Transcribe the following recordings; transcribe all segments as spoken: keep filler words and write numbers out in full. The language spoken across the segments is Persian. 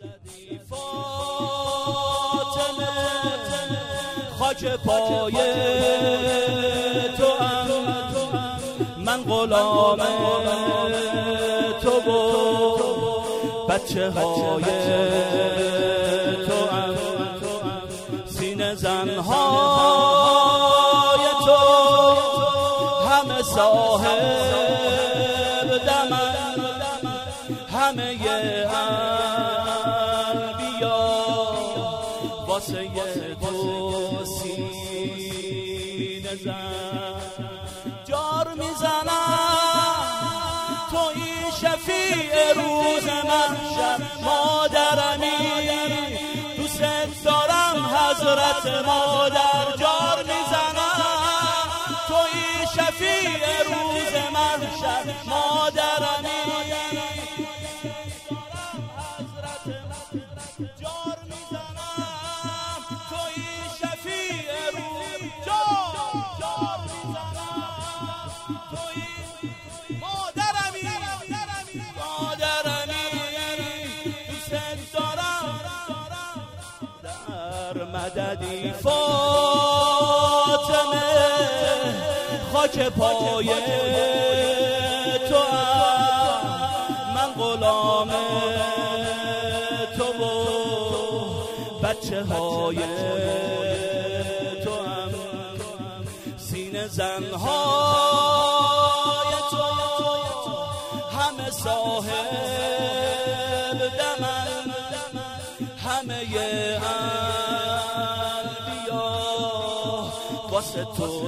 فاطمه خاک پای تو هم، من غلام تو و بچه های تو هم، سینه زنهای تو همه صاحب دمن، همه انبیا واسه تو سینه زن جار میزنم. تویی شفیع روز محشر مادرمی، دوست دارم حضرت مادر. جار میزنم تویی شفیع روز محشر مادرمی، جار میزنم تویی شفیع روز جار میزنم تویی مادرمی مادرمی، دوست دارم در مددی فاطمه خاک پای تو هم، من غلام تو و بچه های تو هم، سینه زنهای تو همه صاحب دمن، همه انبیا واسه تو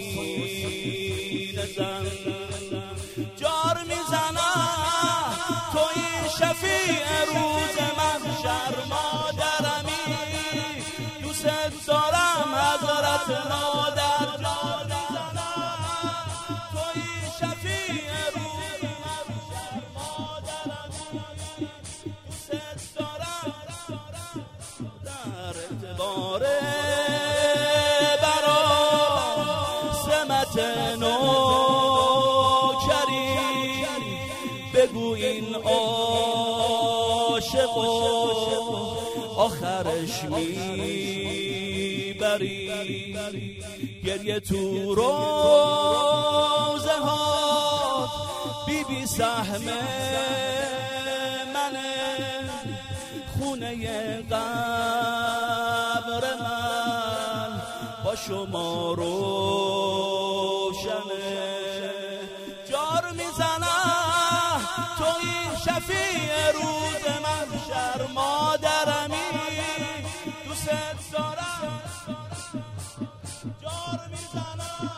سینه زن جار میزنم. تویی شفیع روز محشر مادرمی، دوست دارم حضرت مادر. جار میزنم تویی شفیع روز محشر مادرمی، دوست دارم در اعتبار براسمت نوکری بگو این عاشق و آخرش میبری. گریه تو روزه ها بی بی سهم منه، خونه قبر من با شما روشنه. جار میزنم تویی شفیع روز محشر مادرمی، دوست دارم. جار میزنم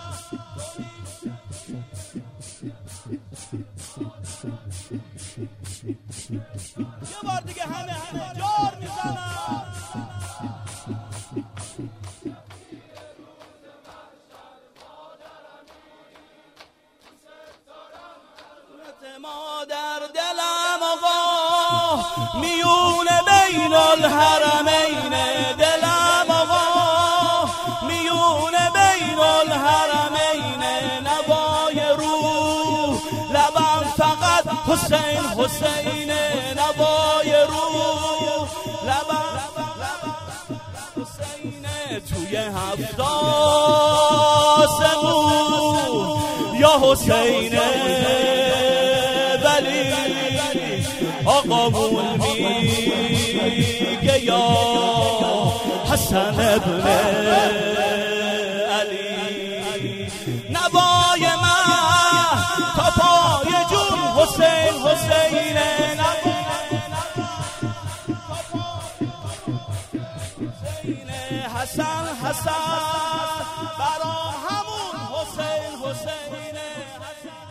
یه بار دیگه همه همه جار میزنم. مادر دلم آقا میون بین الحرمین، دلم آقا میون بین الحرمین، نوای روح لبم فقط حسین حسین، نوای روح لبم حسین. توی هفت آسمون یا حسین ولی آقامون میگه یا حسن ابن علی. نوای من تا پای جون حسین حسین، حسن حسن برا همون حسین حسین.